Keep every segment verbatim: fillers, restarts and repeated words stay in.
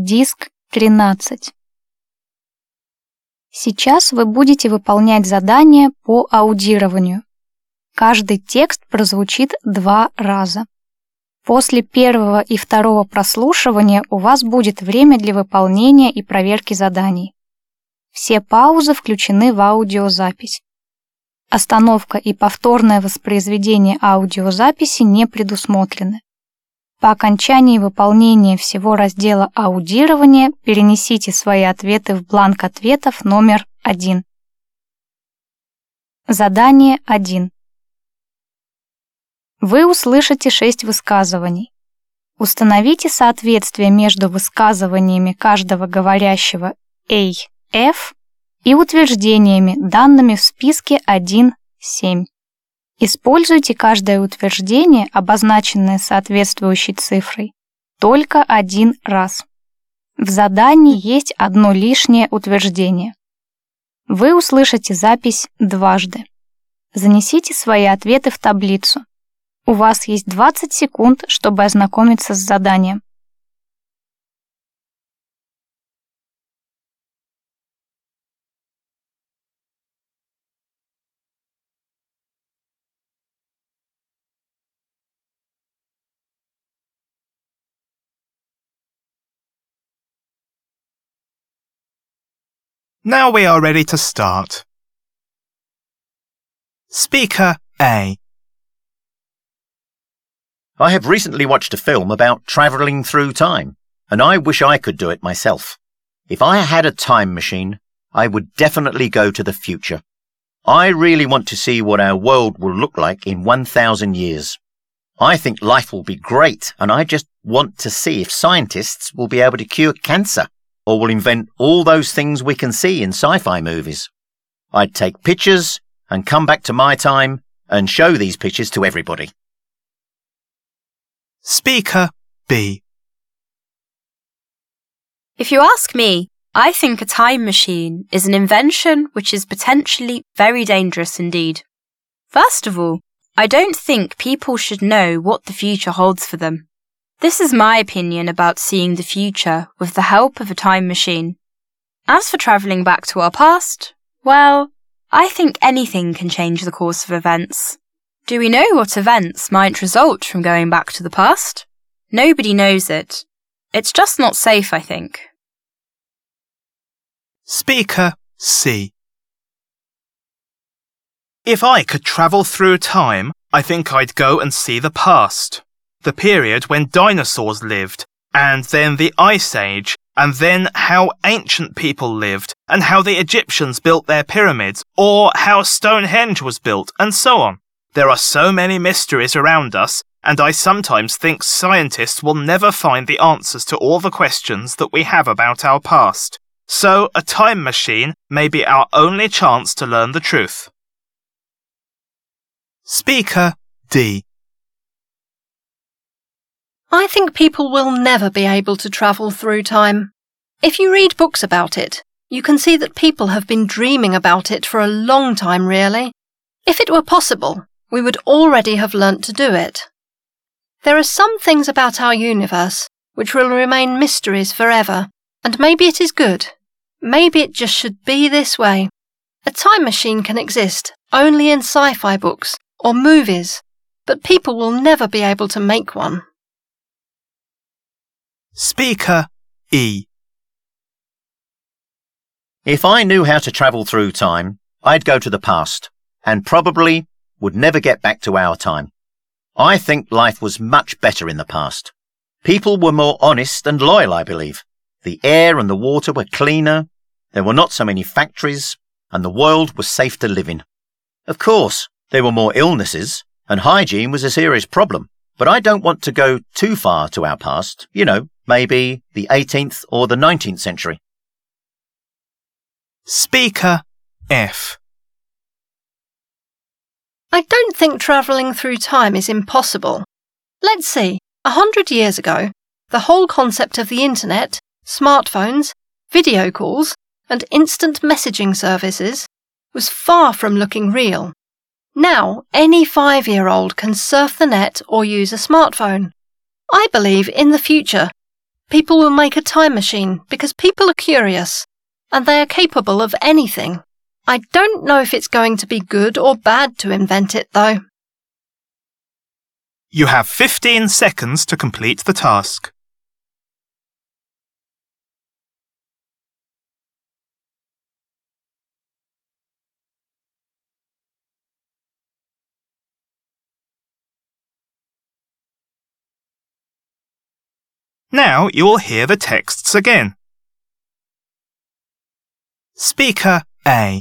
Диск тринадцать. Сейчас вы будете выполнять задание по аудированию. Каждый текст прозвучит два раза. После первого и второго прослушивания у вас будет время для выполнения и проверки заданий. Все паузы включены в аудиозапись. Остановка и повторное воспроизведение аудиозаписи не предусмотрены. По окончании выполнения всего раздела аудирования перенесите свои ответы в бланк ответов номер один. Задание один. Вы услышите шесть высказываний. Установите соответствие между высказываниями каждого говорящего A, F и утверждениями, данными в списке один семь. Используйте каждое утверждение, обозначенное соответствующей цифрой, только один раз. В задании есть одно лишнее утверждение. Вы услышите запись дважды. Занесите свои ответы в таблицу. У вас есть двадцать секунд, чтобы ознакомиться с заданием. Now we are ready to start. Speaker A. I have recently watched a film about travelling through time, and I wish I could do it myself. If I had a time machine, I would definitely go to the future. I really want to see what our world will look like in one thousand years. I think life will be great, and I just want to see if scientists will be able to cure cancer, or will invent all those things we can see in sci-fi movies. I'd take pictures and come back to my time and show these pictures to everybody. Speaker B. If you ask me, I think a time machine is an invention which is potentially very dangerous indeed. First of all, I don't think people should know what the future holds for them. This is my opinion about seeing the future with the help of a time machine. As for travelling back to our past, well, I think anything can change the course of events. Do we know what events might result from going back to the past? Nobody knows it. It's just not safe, I think. Speaker C. If I could travel through time, I think I'd go and see the past. The period when dinosaurs lived, and then the Ice Age, and then how ancient people lived, and how the Egyptians built their pyramids, or how Stonehenge was built, and so on. There are so many mysteries around us, and I sometimes think scientists will never find the answers to all the questions that we have about our past. So a time machine may be our only chance to learn the truth. Speaker D. I think people will never be able to travel through time. If you read books about it, you can see that people have been dreaming about it for a long time, really. If it were possible, we would already have learnt to do it. There are some things about our universe which will remain mysteries forever, and maybe it is good. Maybe it just should be this way. A time machine can exist only in sci-fi books or movies, but people will never be able to make one. Speaker E. If I knew how to travel through time, I'd go to the past, and probably would never get back to our time. I think life was much better in the past. People were more honest and loyal, I believe. The air and the water were cleaner, there were not so many factories, and the world was safe to live in. Of course, there were more illnesses, and hygiene was a serious problem, but I don't want to go too far to our past, you know, maybe the eighteenth or the nineteenth century. Speaker F. I don't think travelling through time is impossible. Let's see, a hundred years ago, the whole concept of the internet, smartphones, video calls, and instant messaging services was far from looking real. Now, any five-year-old can surf the net or use a smartphone. I believe in the future, people will make a time machine because people are curious and they are capable of anything. I don't know if it's going to be good or bad to invent it, though. You have fifteen seconds to complete the task. Now you will hear the texts again. Speaker A.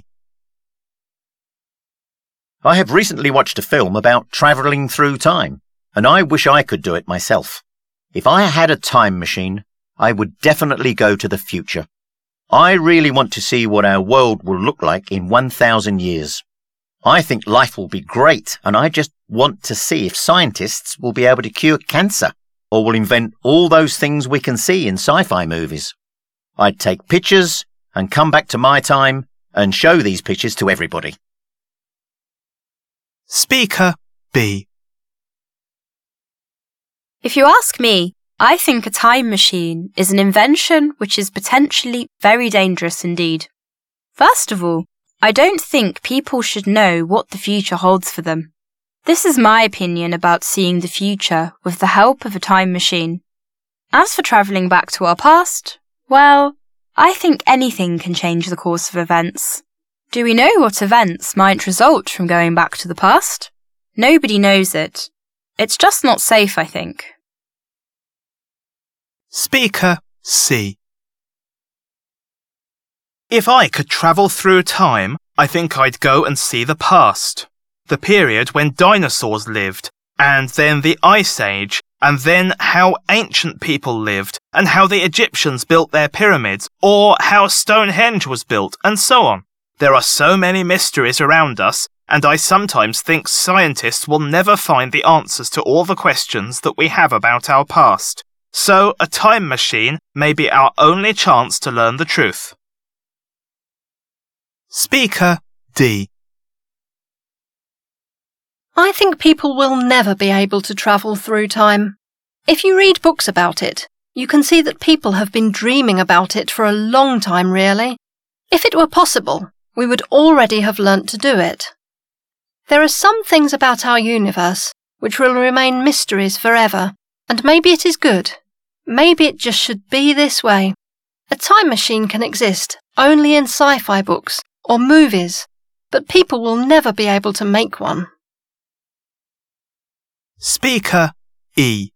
I have recently watched a film about travelling through time, and I wish I could do it myself. If I had a time machine, I would definitely go to the future. I really want to see what our world will look like in one thousand years. I think life will be great, and I just want to see if scientists will be able to cure cancer or will invent all those things we can see in sci-fi movies. I'd take pictures and come back to my time and show these pictures to everybody. Speaker B. If you ask me, I think a time machine is an invention which is potentially very dangerous indeed. First of all, I don't think people should know what the future holds for them. This is my opinion about seeing the future with the help of a time machine. As for travelling back to our past, well, I think anything can change the course of events. Do we know what events might result from going back to the past? Nobody knows it. It's just not safe, I think. Speaker C. If I could travel through time, I think I'd go and see the past. The period when dinosaurs lived, and then the Ice Age, and then how ancient people lived, and how the Egyptians built their pyramids, or how Stonehenge was built, and so on. There are so many mysteries around us, and I sometimes think scientists will never find the answers to all the questions that we have about our past. So a time machine may be our only chance to learn the truth. Speaker D. I think people will never be able to travel through time. If you read books about it, you can see that people have been dreaming about it for a long time, really. If it were possible, we would already have learnt to do it. There are some things about our universe which will remain mysteries forever, and maybe it is good. Maybe it just should be this way. A time machine can exist only in sci-fi books or movies, but people will never be able to make one. Speaker E.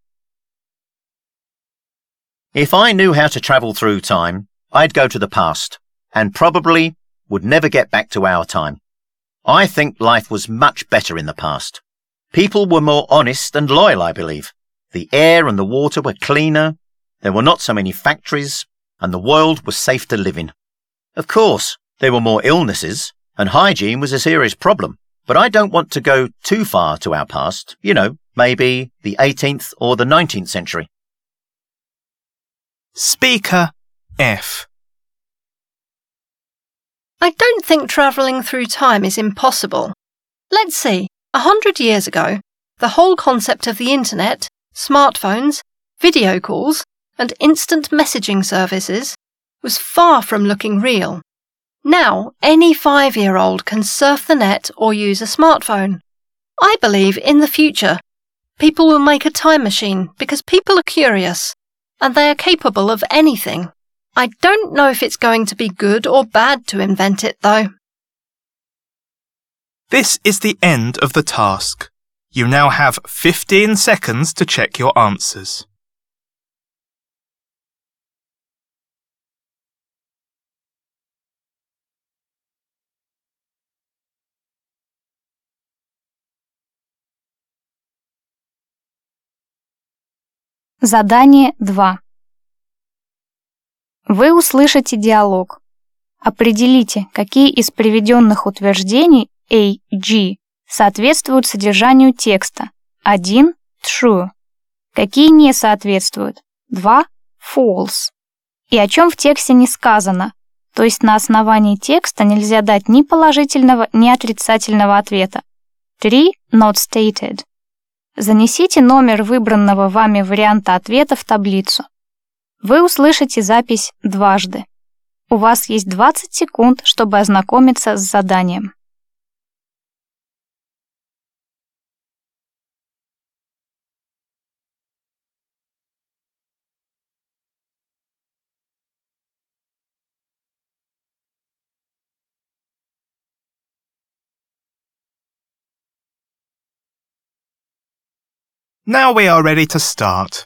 If I knew how to travel through time, I'd go to the past, and probably would never get back to our time. I think life was much better in the past. People were more honest and loyal, I believe. The air and the water were cleaner, there were not so many factories, and the world was safe to live in. Of course, there were more illnesses, and hygiene was a serious problem, but I don't want to go too far to our past, you know, maybe the eighteenth or the nineteenth century. Speaker F. I don't think travelling through time is impossible. Let's see, a hundred years ago, the whole concept of the internet, smartphones, video calls, and instant messaging services was far from looking real. Now, any five-year-old can surf the net or use a smartphone. I believe in the future, people will make a time machine because people are curious, and they are capable of anything. I don't know if it's going to be good or bad to invent it, though. This is the end of the task. You now have fifteen seconds to check your answers. Задание два. Вы услышите диалог. Определите, какие из приведенных утверждений A, G соответствуют содержанию текста. один – true. Какие не соответствуют. два – false. И о чем в тексте не сказано. То есть на основании текста нельзя дать ни положительного, ни отрицательного ответа. три – not stated. Занесите номер выбранного вами варианта ответа в таблицу. Вы услышите запись дважды. У вас есть двадцать секунд, чтобы ознакомиться с заданием. Now we are ready to start.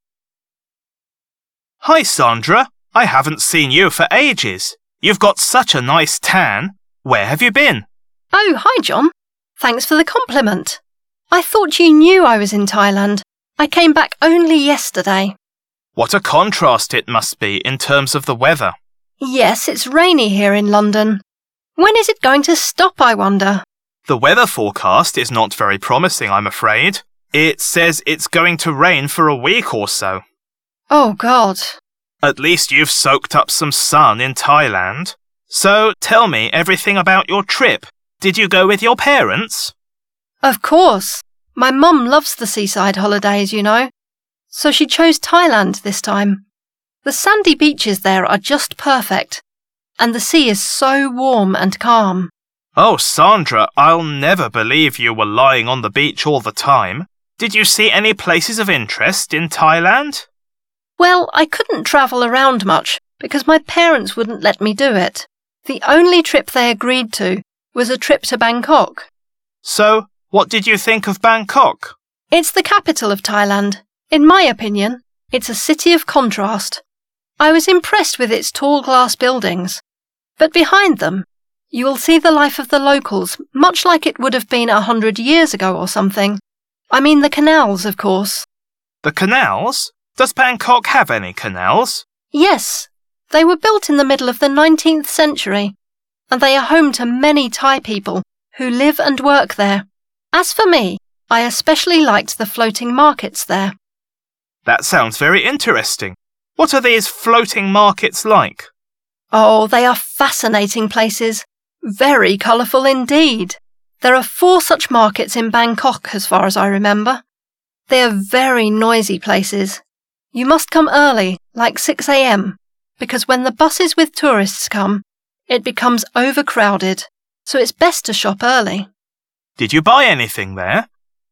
Hi, Sandra. I haven't seen you for ages. You've got such a nice tan. Where have you been? Oh, hi, John. Thanks for the compliment. I thought you knew I was in Thailand. I came back only yesterday. What a contrast it must be in terms of the weather. Yes, it's rainy here in London. When is it going to stop, I wonder? The weather forecast is not very promising, I'm afraid. It says it's going to rain for a week or so. Oh, God. At least you've soaked up some sun in Thailand. So tell me everything about your trip. Did you go with your parents? Of course. My mum loves the seaside holidays, you know. So she chose Thailand this time. The sandy beaches there are just perfect. And the sea is so warm and calm. Oh, Sandra, I'll never believe you were lying on the beach all the time. Did you see any places of interest in Thailand? Well, I couldn't travel around much because my parents wouldn't let me do it. The only trip they agreed to was a trip to Bangkok. So, what did you think of Bangkok? It's the capital of Thailand. In my opinion, it's a city of contrast. I was impressed with its tall glass buildings. But behind them, you will see the life of the locals, much like it would have been a hundred years ago or something. I mean the canals, of course. The canals? Does Bangkok have any canals? Yes. They were built in the middle of the nineteenth century, and they are home to many Thai people who live and work there. As for me, I especially liked the floating markets there. That sounds very interesting. What are these floating markets like? Oh, they are fascinating places. Very colourful indeed. There are four such markets in Bangkok, as far as I remember. They are very noisy places. You must come early, like six a m, because when the buses with tourists come, it becomes overcrowded, so it's best to shop early. Did you buy anything there?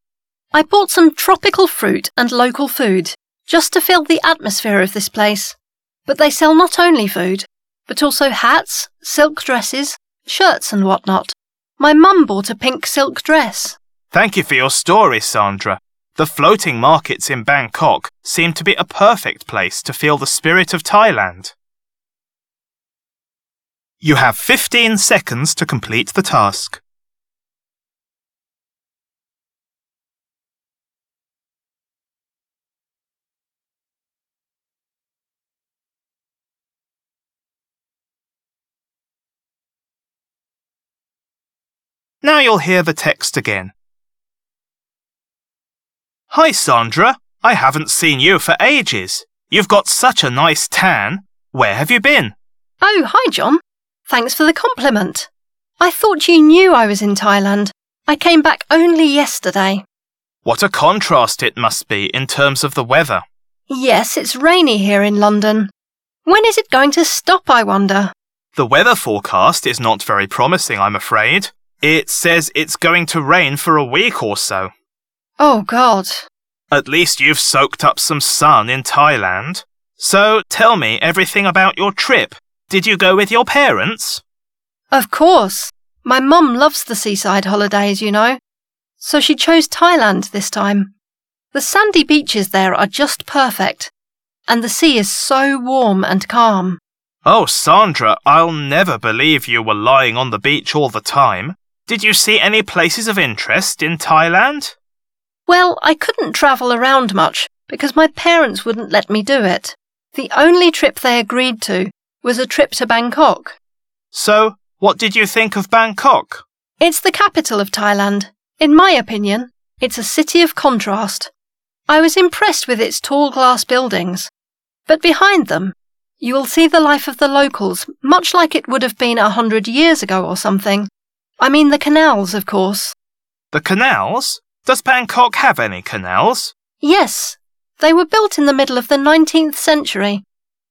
I bought some tropical fruit and local food, just to feel the atmosphere of this place. But they sell not only food, but also hats, silk dresses, shirts and whatnot. My mum bought a pink silk dress. Thank you for your story, Sandra. The floating markets in Bangkok seem to be a perfect place to feel the spirit of Thailand. You have fifteen seconds to complete the task. Now you'll hear the text again. Hi, Sandra. I haven't seen you for ages. You've got such a nice tan. Where have you been? Oh, hi, John. Thanks for the compliment. I thought you knew I was in Thailand. I came back only yesterday. What a contrast it must be in terms of the weather. Yes, it's rainy here in London. When is it going to stop, I wonder? The weather forecast is not very promising, I'm afraid. It says it's going to rain for a week or so. Oh, God. At least you've soaked up some sun in Thailand. So tell me everything about your trip. Did you go with your parents? Of course. My mum loves the seaside holidays, you know. So she chose Thailand this time. The sandy beaches there are just perfect. And the sea is so warm and calm. Oh, Sandra, I'll never believe you were lying on the beach all the time. Did you see any places of interest in Thailand? Well, I couldn't travel around much because my parents wouldn't let me do it. The only trip they agreed to was a trip to Bangkok. So, what did you think of Bangkok? It's the capital of Thailand. In my opinion, it's a city of contrast. I was impressed with its tall glass buildings. But behind them, you will see the life of the locals, much like it would have been a hundred years ago or something. I mean the canals, of course. The canals? Does Bangkok have any canals? Yes. They were built in the middle of the nineteenth century,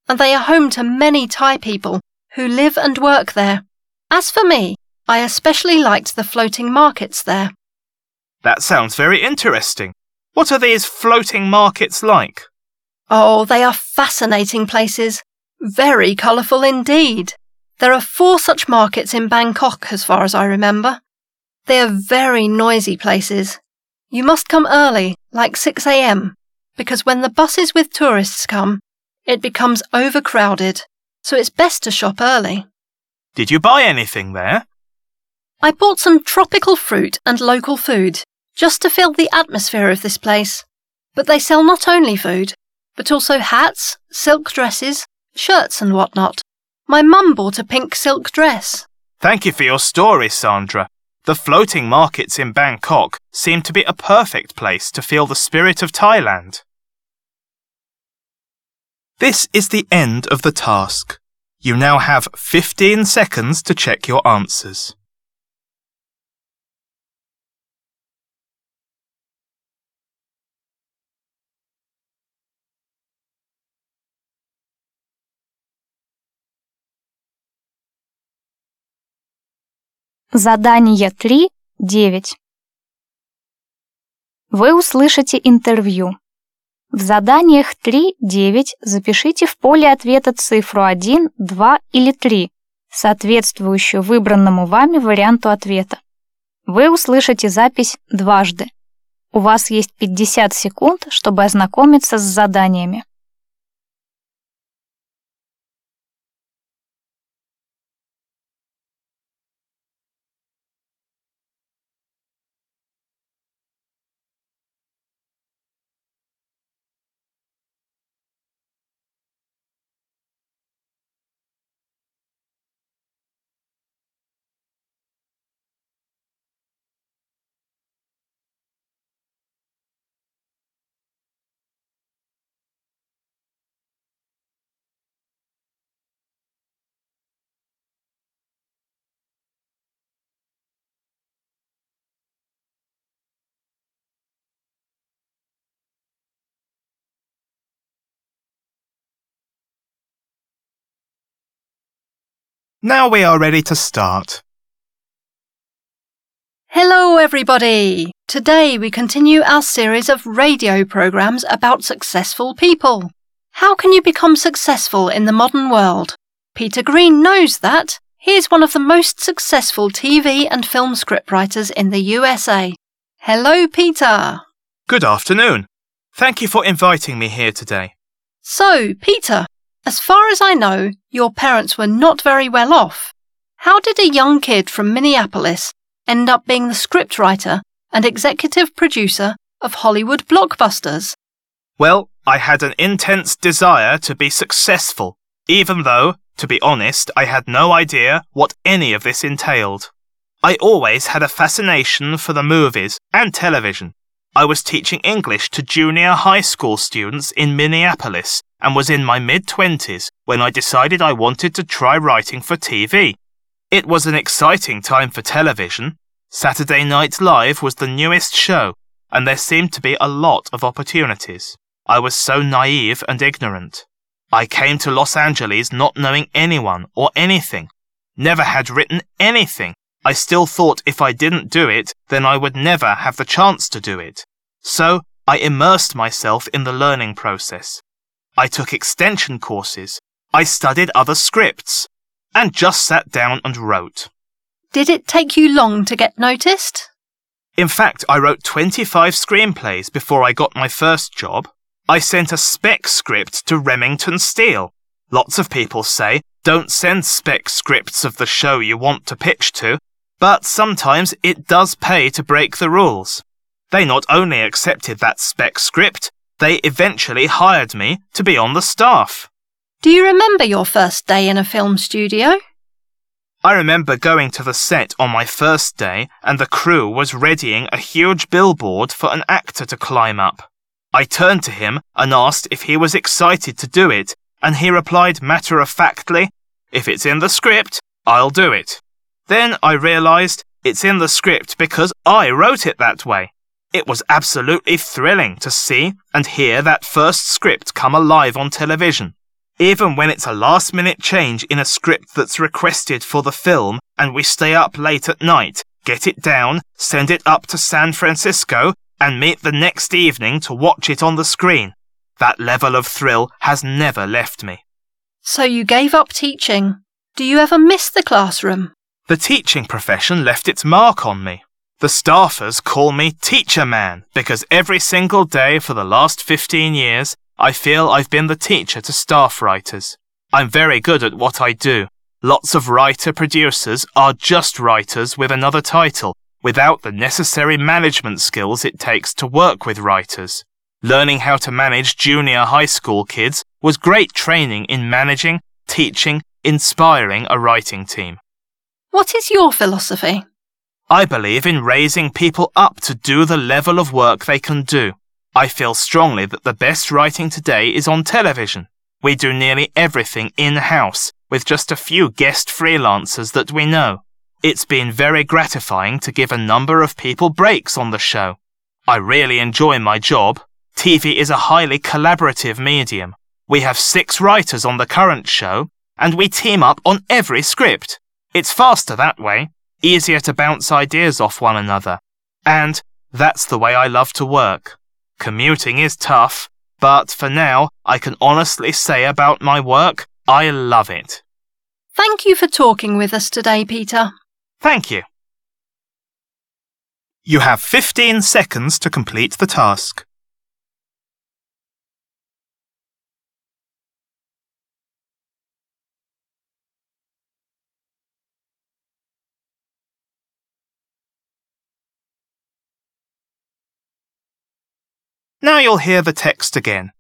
and they are home to many Thai people who live and work there. As for me, I especially liked the floating markets there. That sounds very interesting. What are these floating markets like? Oh, they are fascinating places. Very colourful indeed. There are four such markets in Bangkok, as far as I remember. They are very noisy places. You must come early, like six a m, because when the buses with tourists come, it becomes overcrowded, so it's best to shop early. Did you buy anything there? I bought some tropical fruit and local food, just to feel the atmosphere of this place. But they sell not only food, but also hats, silk dresses, shirts and whatnot. My mum bought a pink silk dress. Thank you for your story, Sandra. The floating markets in Bangkok seem to be a perfect place to feel the spirit of Thailand. This is the end of the task. You now have fifteen seconds to check your answers. Задание три девять. Вы услышите интервью. В заданиях три девять запишите в поле ответа цифру один, два или три, соответствующую выбранному вами варианту ответа. Вы услышите запись дважды. У вас есть пятьдесят секунд, чтобы ознакомиться с заданиями. Now we are ready to start. Hello everybody! Today we continue our series of radio programs about successful people. How can you become successful in the modern world? Peter Green knows that. He is one of the most successful T V and film scriptwriters in the U S A. Hello, Peter! Good afternoon. Thank you for inviting me here today. So, Peter, as far as I know, your parents were not very well off. How did a young kid from Minneapolis end up being the scriptwriter and executive producer of Hollywood blockbusters? Well, I had an intense desire to be successful, even though, to be honest, I had no idea what any of this entailed. I always had a fascination for the movies and television. I was teaching English to junior high school students in Minneapolis and was in my mid-twenties when I decided I wanted to try writing for T V. It was an exciting time for television. Saturday Night Live was the newest show, and there seemed to be a lot of opportunities. I was so naive and ignorant. I came to Los Angeles not knowing anyone or anything. Never had written anything. I still thought if I didn't do it, then I would never have the chance to do it. So I immersed myself in the learning process. I took extension courses. I studied other scripts and just sat down and wrote. Did it take you long to get noticed? In fact, I wrote twenty-five screenplays before I got my first job. I sent a spec script to Remington Steele. Lots of people say, don't send spec scripts of the show you want to pitch to, but sometimes it does pay to break the rules. They not only accepted that spec script, they eventually hired me to be on the staff. Do you remember your first day in a film studio? I remember going to the set on my first day and the crew was readying a huge billboard for an actor to climb up. I turned to him and asked if he was excited to do it, and he replied matter-of-factly, "If it's in the script, I'll do it." Then I realised it's in the script because I wrote it that way. It was absolutely thrilling to see and hear that first script come alive on television. Even when it's a last-minute change in a script that's requested for the film and we stay up late at night, get it down, send it up to San Francisco, and meet the next evening to watch it on the screen. That level of thrill has never left me. So you gave up teaching. Do you ever miss the classroom? The teaching profession left its mark on me. The staffers call me Teacher Man because every single day for the last fifteen years, I feel I've been the teacher to staff writers. I'm very good at what I do. Lots of writer-producers are just writers with another title, without the necessary management skills it takes to work with writers. Learning how to manage junior high school kids was great training in managing, teaching, inspiring a writing team. What is your philosophy? I believe in raising people up to do the level of work they can do. I feel strongly that the best writing today is on television. We do nearly everything in-house, with just a few guest freelancers that we know. It's been very gratifying to give a number of people breaks on the show. I really enjoy my job. T V is a highly collaborative medium. We have six writers on the current show, and we team up on every script. It's faster that way, easier to bounce ideas off one another. And that's the way I love to work. Commuting is tough, but for now, I can honestly say about my work, I love it. Thank you for talking with us today, Peter. Thank you. You have fifteen seconds to complete the task. Now you'll hear the text again.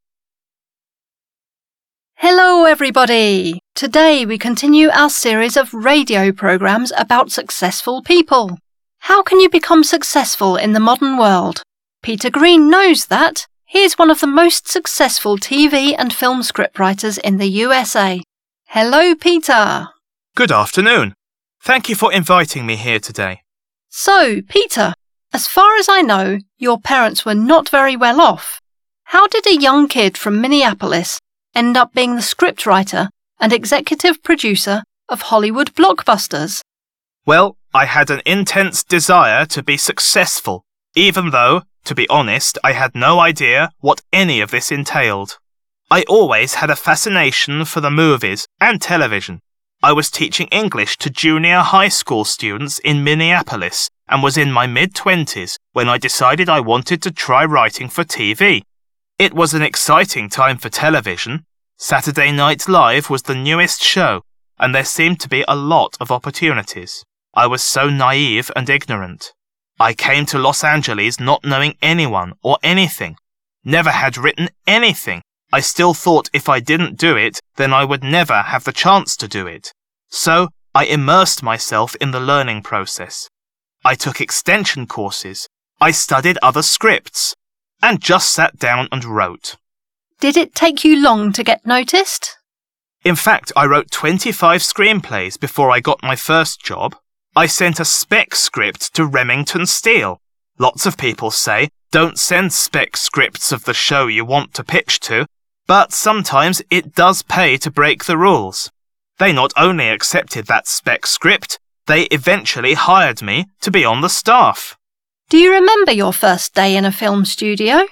Hello, everybody. Today we continue our series of radio programs about successful people. How can you become successful in the modern world? Peter Green knows that. He is one of the most successful T V and film scriptwriters in the U S A. Hello, Peter. Good afternoon. Thank you for inviting me here today. So, Peter, as far as I know, your parents were not very well off. How did a young kid from Minneapolis end up being the scriptwriter and executive producer of Hollywood blockbusters? Well, I had an intense desire to be successful, even though, to be honest, I had no idea what any of this entailed. I always had a fascination for the movies and television. I was teaching English to junior high school students in Minneapolis and was in my mid-twenties when I decided I wanted to try writing for T V. It was an exciting time for television. Saturday Night Live was the newest show, and there seemed to be a lot of opportunities. I was so naive and ignorant. I came to Los Angeles not knowing anyone or anything. Never had written anything. I still thought if I didn't do it, then I would never have the chance to do it. So I immersed myself in the learning process. I took extension courses. I studied other scripts and just sat down and wrote. Did it take you long to get noticed? In fact, I wrote twenty-five screenplays before I got my first job. I sent a spec script to Remington Steele. Lots of people say, don't send spec scripts of the show you want to pitch to, but sometimes it does pay to break the rules. They not only accepted that spec script, they eventually hired me to be on the staff. Do you remember your first day in a film studio?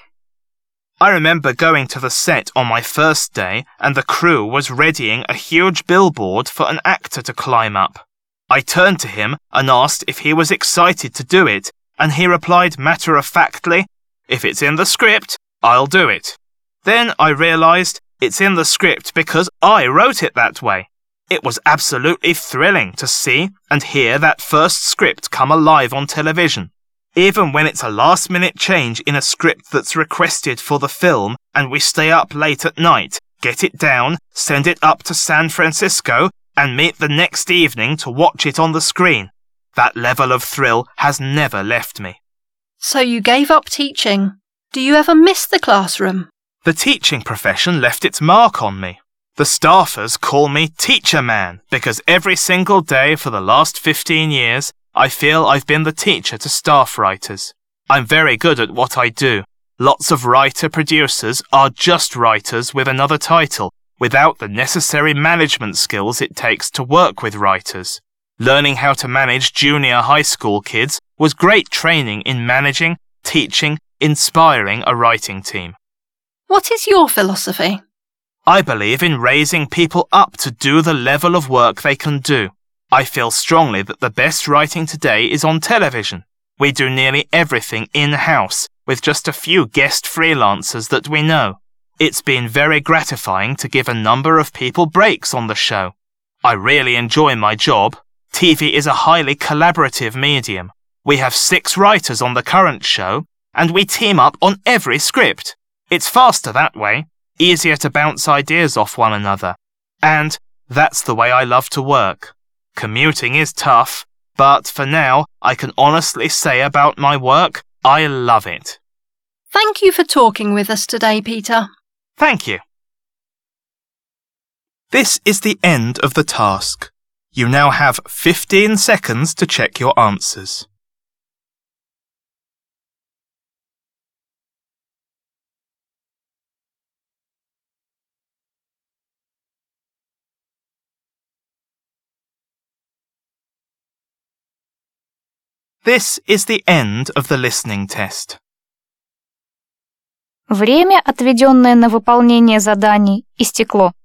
I remember going to the set on my first day and the crew was readying a huge billboard for an actor to climb up. I turned to him and asked if he was excited to do it, and he replied matter-of-factly, "If it's in the script, I'll do it." Then I realised it's in the script because I wrote it that way. It was absolutely thrilling to see and hear that first script come alive on television. Even when it's a last-minute change in a script that's requested for the film and we stay up late at night, get it down, send it up to San Francisco, and meet the next evening to watch it on the screen. That level of thrill has never left me. So you gave up teaching. Do you ever miss the classroom? The teaching profession left its mark on me. The staffers call me Teacher Man because every single day for the last fifteen years, I feel I've been the teacher to staff writers. I'm very good at what I do. Lots of writer-producers are just writers with another title, without the necessary management skills it takes to work with writers. Learning how to manage junior high school kids was great training in managing, teaching, inspiring a writing team. What is your philosophy? I believe in raising people up to do the level of work they can do. I feel strongly that the best writing today is on television. We do nearly everything in-house, with just a few guest freelancers that we know. It's been very gratifying to give a number of people breaks on the show. I really enjoy my job. T V is a highly collaborative medium. We have six writers on the current show, and we team up on every script. It's faster that way, easier to bounce ideas off one another. And that's the way I love to work. Commuting is tough, but for now, I can honestly say about my work, I love it. Thank you for talking with us today, Peter. Thank you. This is the end of the task. You now have fifteen seconds to check your answers. This is the end of the listening test. Время, отведенное на выполнение заданий, истекло.